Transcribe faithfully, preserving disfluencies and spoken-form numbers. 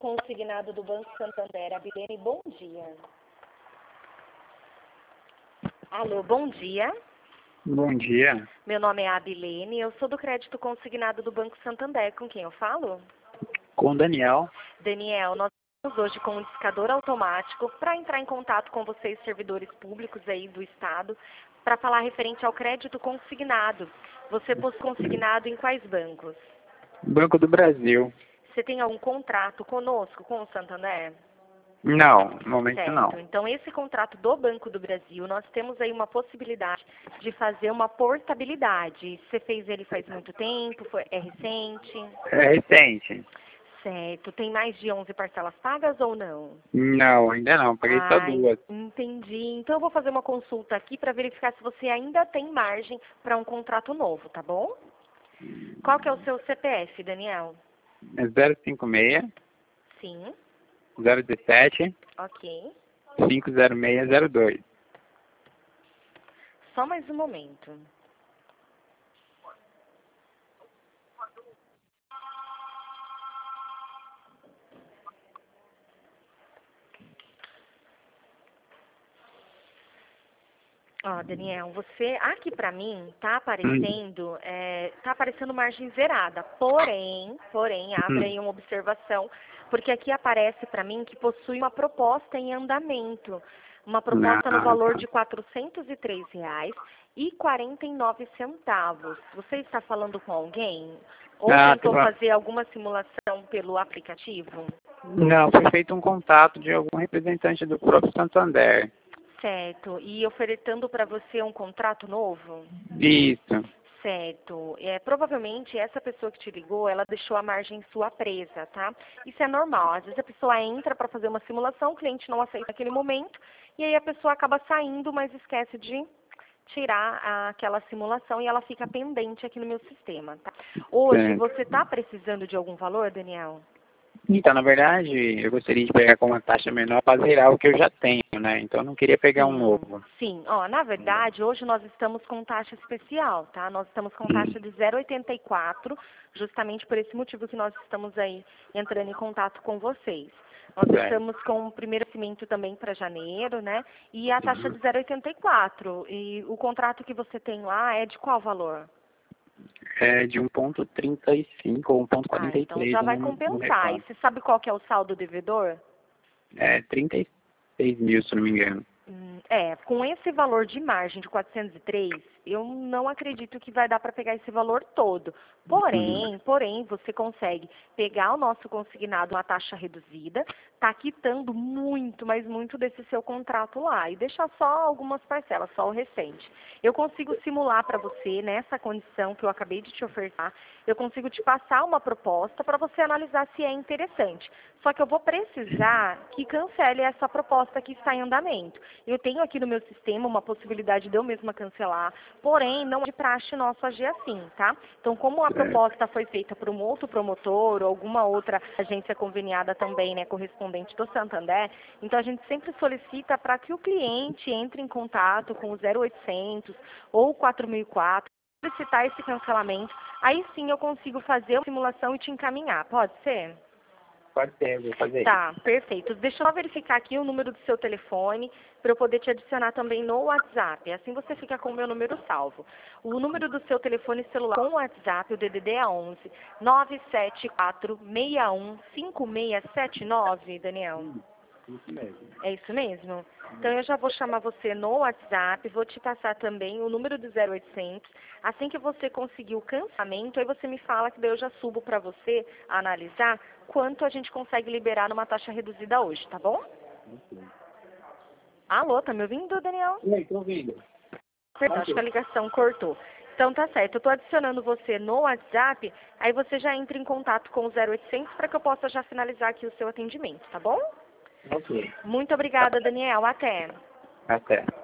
Consignado do Banco Santander, Abilene, bom dia. Alô, bom dia. Bom dia. Meu nome é Abilene, eu sou do crédito consignado do Banco Santander. Com quem eu falo? Com o Daniel. Daniel, nós estamos hoje com um discador automático para entrar em contato com vocês, servidores públicos aí do Estado, para falar referente ao crédito consignado. Você possui consignado em quais bancos? Banco do Brasil. Você tem algum contrato conosco, com o Santander? Não, no momento Certo. não. Então, esse contrato do Banco do Brasil, nós temos aí uma possibilidade de fazer uma portabilidade. Você fez ele faz muito tempo? Foi, é recente? É recente. Certo. Tem mais de onze parcelas pagas ou não? Não, ainda não. Paguei só Ah, duas. entendi. Então, eu vou fazer uma consulta aqui para verificar se você ainda tem margem para um contrato novo, tá bom? Qual que é o seu C P F, Daniel? É zero cinco seis, Sim. zero um sete, Ok. cinco zero seis zero dois. Só mais um momento. Ó, Daniel, você, aqui pra mim, tá aparecendo, é, tá aparecendo margem zerada. Porém, porém, abre aí uma observação, porque aqui aparece pra mim que possui uma proposta em andamento. Uma proposta no valor de quatrocentos e três reais e quarenta e nove centavos. Você está falando com alguém? Ou Ah, tentou tá. fazer alguma simulação pelo aplicativo? Não, foi feito um contato de algum representante do próprio Santander. Certo. E ofertando para você um contrato novo? Isso. Certo. É, provavelmente essa pessoa que te ligou, ela deixou a margem sua presa, tá? Isso é normal. Às vezes a pessoa entra para fazer uma simulação, o cliente não aceita naquele momento, e aí a pessoa acaba saindo, mas esquece de tirar a- aquela simulação e ela fica pendente aqui no meu sistema, tá? Hoje, Certo. você está precisando de algum valor, Daniel? Então, na verdade, eu gostaria de pegar com uma taxa menor para zerar o que eu já tenho, né? Então, eu não queria pegar um Sim, novo. sim. Ó, na verdade, hoje nós estamos com taxa especial, tá? Nós estamos com taxa de zero vírgula oitenta e quatro, justamente por esse motivo que nós estamos aí entrando em contato com vocês. Nós Certo. estamos com o primeiro vencimento também para janeiro, né? E a taxa de zero vírgula oitenta e quatro. E o contrato que você tem lá é de qual valor? É de um ponto trinta e cinco ou Ah, um ponto quarenta e então três, já eu vai não, não compensar. E recordo. você sabe qual que é o saldo devedor? É trinta e seis mil, se não me engano. Hum, É, com esse valor de margem de quatrocentos e três, eu não acredito que vai dar para pegar esse valor todo. Uhum. Porém, porém, você consegue pegar o nosso consignado uma taxa reduzida, tá quitando muito, mas muito desse seu contrato lá e deixar só algumas parcelas, só o recente. Eu consigo simular para você nessa condição que eu acabei de te ofertar, eu consigo te passar uma proposta para você analisar se é interessante. Só que eu vou precisar que cancele essa proposta que está em andamento. Eu tenho aqui no meu sistema uma possibilidade de eu mesma cancelar, porém não é de praxe nosso agir assim, tá? Então, como a Certo. proposta foi feita por um outro promotor ou alguma outra agência conveniada também, né, correspondente do Santander, então a gente sempre solicita para que o cliente entre em contato com o zero oitocentos ou quatro mil e quatro, solicitar esse cancelamento, aí sim eu consigo fazer a simulação e te encaminhar, pode ser? Pode ser, eu vou fazer isso. Tá, perfeito. Deixa eu só verificar aqui o número do seu telefone para eu poder te adicionar também no WhatsApp. Assim você fica com o meu número salvo. O número do seu telefone celular com o WhatsApp, o D D D é onze nove sete quatro seis um cinco seis sete nove, Daniel. Isso mesmo. É isso mesmo? Então eu já vou chamar você no WhatsApp, vou te passar também o número do zero oitocentos. Assim que você conseguir o cancelamento, aí você me fala que daí eu já subo para você analisar quanto a gente consegue liberar numa taxa reduzida hoje, tá bom? Alô, tá me ouvindo, Daniel? Oi, tô ouvindo. Perdão, acho que a ligação cortou. Então tá certo, eu tô adicionando você no WhatsApp, aí você já entra em contato com o zero oitocentos para que eu possa já finalizar aqui o seu atendimento, tá bom? Ok. Muito obrigada, Daniel. Até. Até.